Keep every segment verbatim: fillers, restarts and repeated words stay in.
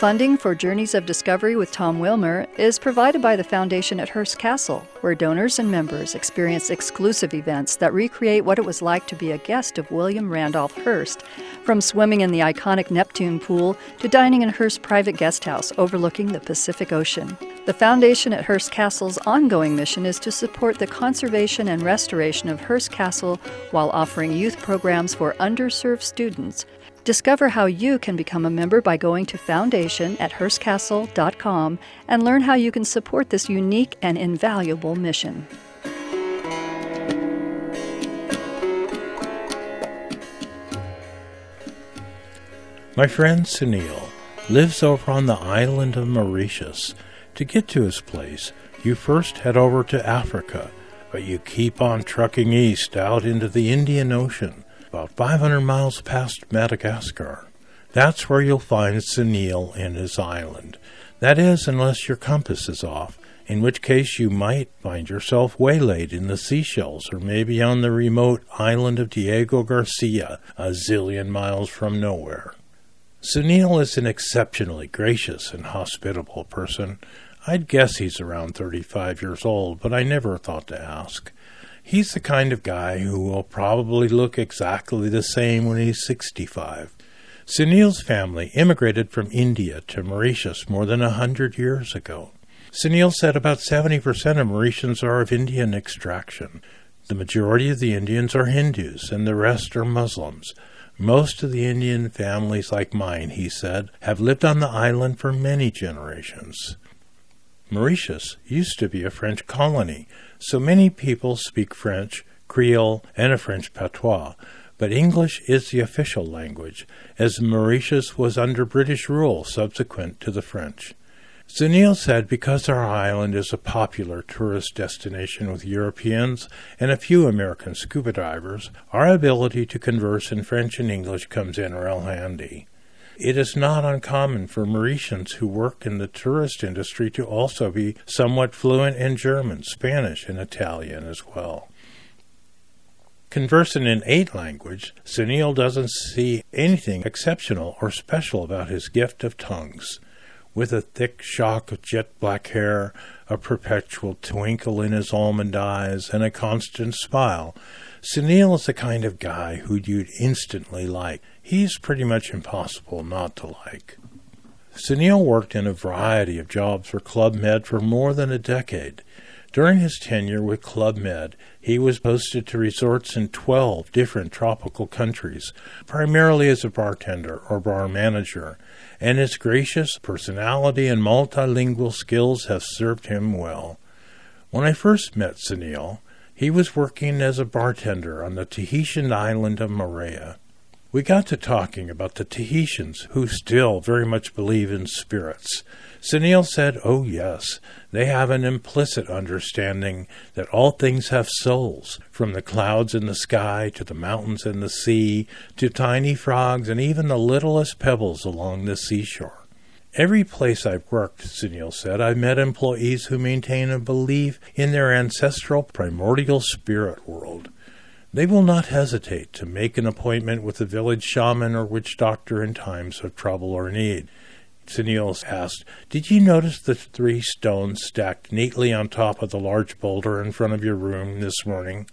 Funding for Journeys of Discovery with Tom Wilmer is provided by the Foundation at Hearst Castle, where donors and members experience exclusive events that recreate what it was like to be a guest of William Randolph Hearst, from swimming in the iconic Neptune pool to dining in Hearst's private guest house overlooking the Pacific Ocean. The Foundation at Hearst Castle's ongoing mission is to support the conservation and restoration of Hearst Castle while offering youth programs for underserved students. Discover how you can become a member by going to foundation at hearst castle dot com and learn how you can support this unique and invaluable mission. My friend Sunil lives over on the island of Mauritius. To get to his place, you first head over to Africa, but you keep on trucking east out into the Indian Ocean, about five hundred miles past Madagascar. That's where you'll find Sunil and his island. That is, unless your compass is off, in which case you might find yourself waylaid in the Seychelles or maybe on the remote island of Diego Garcia, a zillion miles from nowhere. Sunil is an exceptionally gracious and hospitable person. I'd guess he's around thirty-five years old, but I never thought to ask. He's the kind of guy who will probably look exactly the same when he's sixty-five. Sunil's family immigrated from India to Mauritius more than a hundred years ago. Sunil said about seventy percent of Mauritians are of Indian extraction. The majority of the Indians are Hindus, and the rest are Muslims. Most of the Indian families like mine, he said, have lived on the island for many generations. Mauritius used to be a French colony, so many people speak French, Creole, and a French patois, but English is the official language, as Mauritius was under British rule subsequent to the French. Sunil said because our island is a popular tourist destination with Europeans and a few American scuba divers, our ability to converse in French and English comes in real handy. It is not uncommon for Mauritians who work in the tourist industry to also be somewhat fluent in German, Spanish, and Italian as well. Conversing in eight languages, Sunil doesn't see anything exceptional or special about his gift of tongues. With a thick shock of jet-black hair, a perpetual twinkle in his almond eyes, and a constant smile, Sunil is the kind of guy who you'd instantly like. He's pretty much impossible not to like. Sunil worked in a variety of jobs for Club Med for more than a decade. During his tenure with Club Med, he was posted to resorts in twelve different tropical countries, primarily as a bartender or bar manager, and his gracious personality and multilingual skills have served him well. When I first met Sunil, he was working as a bartender on the Tahitian island of Moorea. We got to talking about the Tahitians, who still very much believe in spirits. Sunil said, oh yes, they have an implicit understanding that all things have souls, from the clouds in the sky to the mountains in the sea, to tiny frogs and even the littlest pebbles along the seashore. Every place I've worked, Sunil said, I've met employees who maintain a belief in their ancestral primordial spirit world. They will not hesitate to make an appointment with a village shaman or witch doctor in times of trouble or need. Sunil asked, did you notice the three stones stacked neatly on top of the large boulder in front of your room this morning?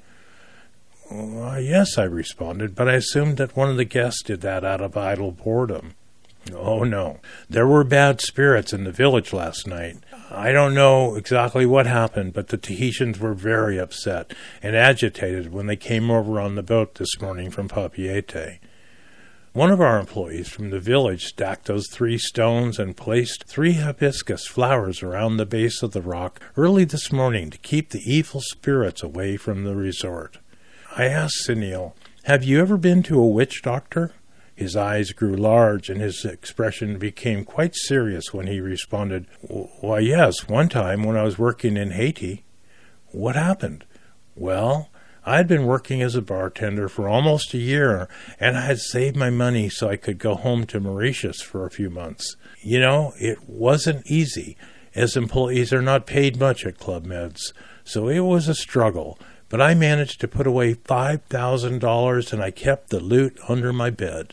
Uh, yes, I responded, but I assumed that one of the guests did that out of idle boredom. Oh, no. There were bad spirits in the village last night. I don't know exactly what happened, but the Tahitians were very upset and agitated when they came over on the boat this morning from Papeete. One of our employees from the village stacked those three stones and placed three hibiscus flowers around the base of the rock early this morning to keep the evil spirits away from the resort. I asked Sunil, have you ever been to a witch doctor? His eyes grew large, and his expression became quite serious when he responded, why, yes, one time when I was working in Haiti. What happened? Well, I had been working as a bartender for almost a year, and I had saved my money so I could go home to Mauritius for a few months. You know, it wasn't easy, as employees are not paid much at Club Meds, so it was a struggle. But I managed to put away five thousand dollars, and I kept the loot under my bed.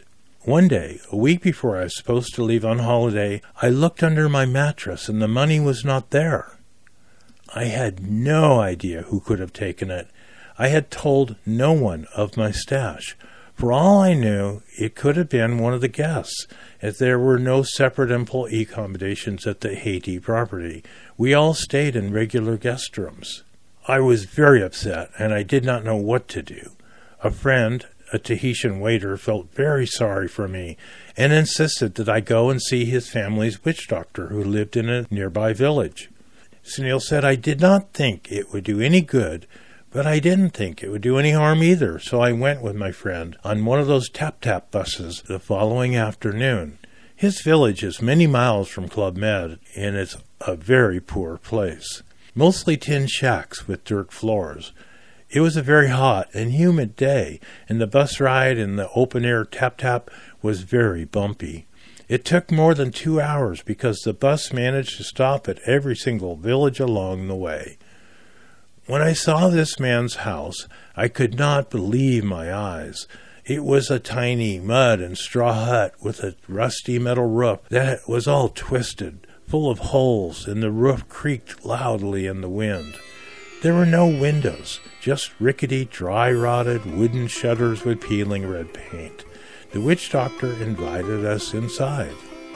One day, a week before I was supposed to leave on holiday, I looked under my mattress and the money was not there. I had no idea who could have taken it. I had told no one of my stash. For all I knew, it could have been one of the guests, as there were no separate employee accommodations at the Haiti property. We all stayed in regular guest rooms. I was very upset, and I did not know what to do. A friend, a Tahitian waiter, felt very sorry for me and insisted that I go and see his family's witch doctor who lived in a nearby village. Sunil said I did not think it would do any good, but I didn't think it would do any harm either, so I went with my friend on one of those tap-tap buses the following afternoon. His village is many miles from Club Med, and it's a very poor place. Mostly tin shacks with dirt floors. It was a very hot and humid day, and the bus ride in the open-air tap-tap was very bumpy. It took more than two hours because the bus managed to stop at every single village along the way. When I saw this man's house, I could not believe my eyes. It was a tiny mud and straw hut with a rusty metal roof that was all twisted, full of holes, and the roof creaked loudly in the wind. There were no windows, just rickety, dry-rotted wooden shutters with peeling red paint. The witch doctor invited us inside.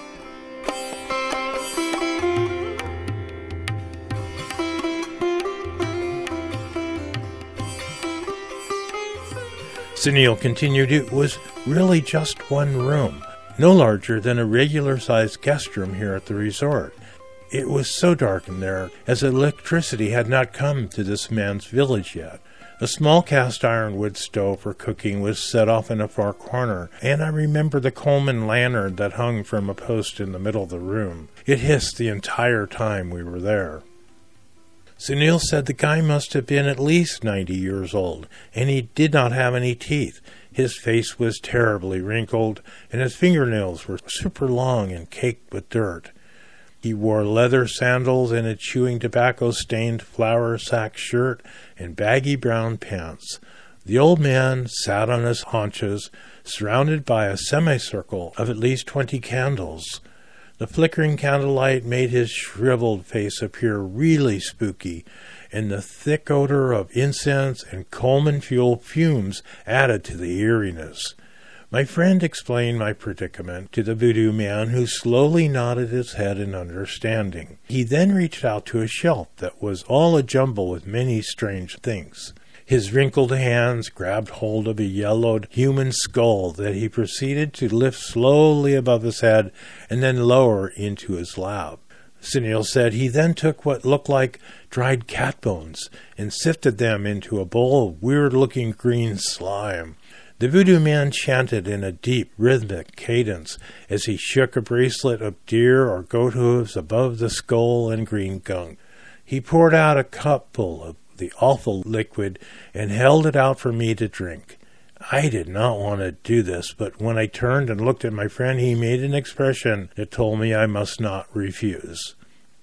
Sunil continued it was really just one room, no larger than a regular-sized guest room here at the resort. It was so dark in there, as electricity had not come to this man's village yet. A small cast-iron wood stove for cooking was set off in a far corner, and I remember the Coleman lantern that hung from a post in the middle of the room. It hissed the entire time we were there. Sunil said the guy must have been at least ninety years old, and he did not have any teeth. His face was terribly wrinkled, and his fingernails were super long and caked with dirt. He wore leather sandals and a chewing tobacco-stained flour sack shirt and baggy brown pants. The old man sat on his haunches, surrounded by a semicircle of at least twenty candles. The flickering candlelight made his shriveled face appear really spooky, and the thick odor of incense and Coleman fuel fumes added to the eeriness. My friend explained my predicament to the voodoo man, who slowly nodded his head in understanding. He then reached out to a shelf that was all a jumble with many strange things. His wrinkled hands grabbed hold of a yellowed human skull that he proceeded to lift slowly above his head and then lower into his lap. Sunil said he then took what looked like dried cat bones and sifted them into a bowl of weird-looking green slime. The voodoo man chanted in a deep, rhythmic cadence as he shook a bracelet of deer or goat hooves above the skull and green gunk. He poured out a cupful of the awful liquid and held it out for me to drink. I did not want to do this, but when I turned and looked at my friend, he made an expression that told me I must not refuse.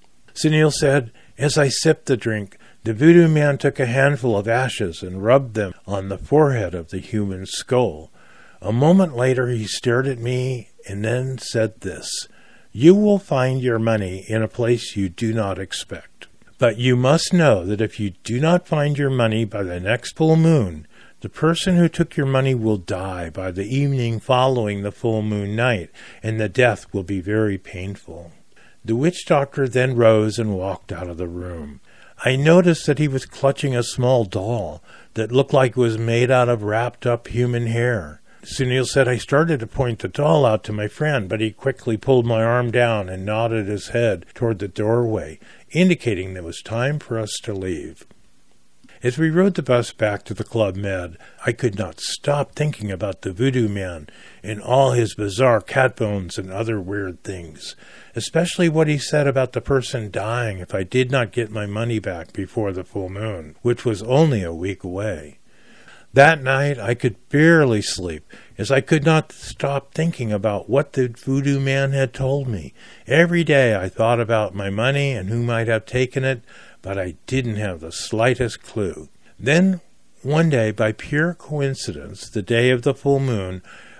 Sunil said, as I sipped the drink, the voodoo man took a handful of ashes and rubbed them on the forehead of the human skull. A moment later he stared at me and then said this, "You will find your money in a place you do not expect. But you must know that if you do not find your money by the next full moon, the person who took your money will die by the evening following the full moon night, and the death will be very painful." The witch doctor then rose and walked out of the room. I noticed that he was clutching a small doll that looked like it was made out of wrapped-up human hair. Sunil said I started to point the doll out to my friend, but he quickly pulled my arm down and nodded his head toward the doorway, indicating that it was time for us to leave. As we rode the bus back to the Club Med, I could not stop thinking about the voodoo man and all his bizarre cat bones and other weird things, especially what he said about the person dying if I did not get my money back before the full moon, which was only a week away. That night I could barely sleep, as I could not stop thinking about what the voodoo man had told me. Every day I thought about my money and who might have taken it, but I didn't have the slightest clue. Then, one day, by pure coincidence, the day of the full moon,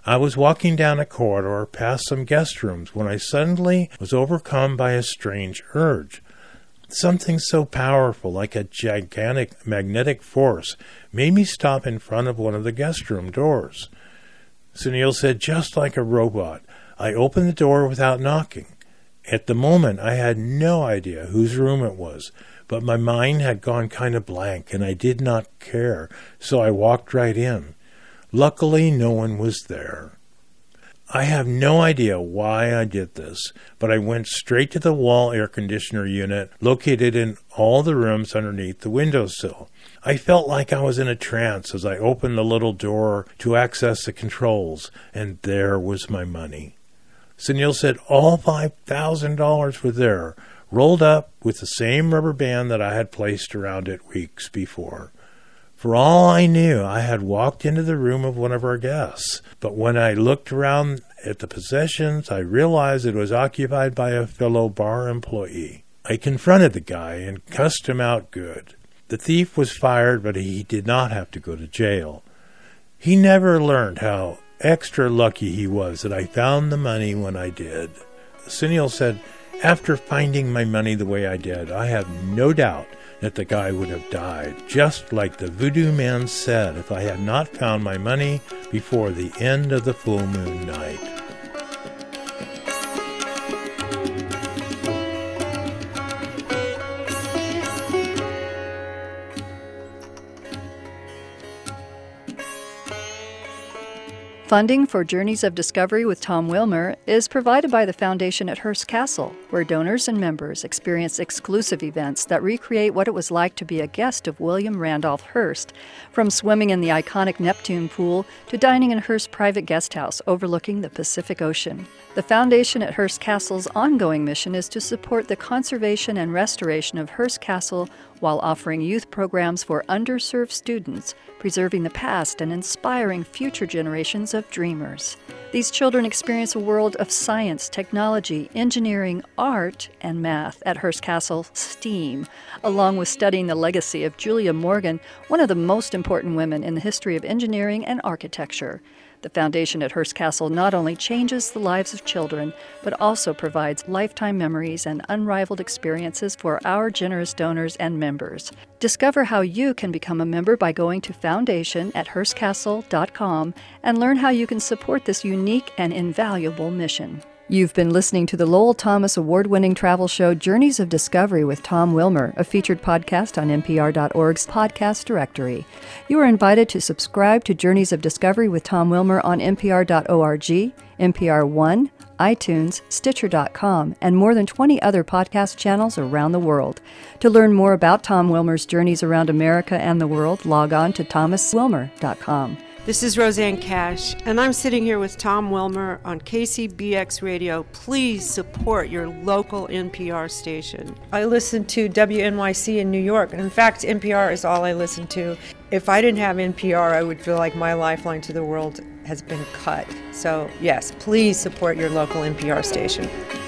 I was walking down a corridor past some guest rooms when I suddenly was overcome by a strange urge. Something so powerful, like a gigantic magnetic force, made me stop in front of one of the guest room doors. Sunil said, just like a robot, I opened the door without knocking. At the moment, I had no idea whose room it was, but my mind had gone kind of blank, and I did not care, so I walked right in. Luckily, no one was there. I have no idea why I did this, but I went straight to the wall air conditioner unit located in all the rooms underneath the windowsill. I felt like I was in a trance as I opened the little door to access the controls, and there was my money. Sunil said all five thousand dollars were there, rolled up with the same rubber band that I had placed around it weeks before. For all I knew, I had walked into the room of one of our guests, but when I looked around at the possessions, I realized it was occupied by a fellow bar employee. I confronted the guy and cussed him out good. The thief was fired, but he did not have to go to jail. He never learned how extra lucky he was that I found the money when I did. Sunil said, after finding my money the way I did, I have no doubt that the guy would have died, just like the voodoo man said, if I had not found my money before the end of the full moon night. Funding for Journeys of Discovery with Tom Wilmer is provided by the Foundation at Hearst Castle, where donors and members experience exclusive events that recreate what it was like to be a guest of William Randolph Hearst, from swimming in the iconic Neptune pool to dining in Hearst's private guest house overlooking the Pacific Ocean. The Foundation at Hearst Castle's ongoing mission is to support the conservation and restoration of Hearst Castle while offering youth programs for underserved students, preserving the past and inspiring future generations of dreamers. These children experience a world of science, technology, engineering, art, and math at Hearst Castle STEAM, along with studying the legacy of Julia Morgan, one of the most important women in the history of engineering and architecture. The Foundation at Hearst Castle not only changes the lives of children, but also provides lifetime memories and unrivaled experiences for our generous donors and members. Discover how you can become a member by going to foundation at hearst castle dot com and learn how you can support this unique and invaluable mission. You've been listening to the Lowell Thomas award-winning travel show Journeys of Discovery with Tom Wilmer, a featured podcast on N P R dot org's podcast directory. You are invited to subscribe to Journeys of Discovery with Tom Wilmer on N P R dot org, N P R One, iTunes, Stitcher dot com, and more than twenty other podcast channels around the world. To learn more about Tom Wilmer's journeys around America and the world, log on to thomas wilmer dot com. This is Roseanne Cash, and I'm sitting here with Tom Wilmer on K C B X Radio. Please support your local N P R station. I listen to W N Y C in New York, and in fact, N P R is all I listen to. If I didn't have N P R, I would feel like my lifeline to the world has been cut. So yes, please support your local N P R station.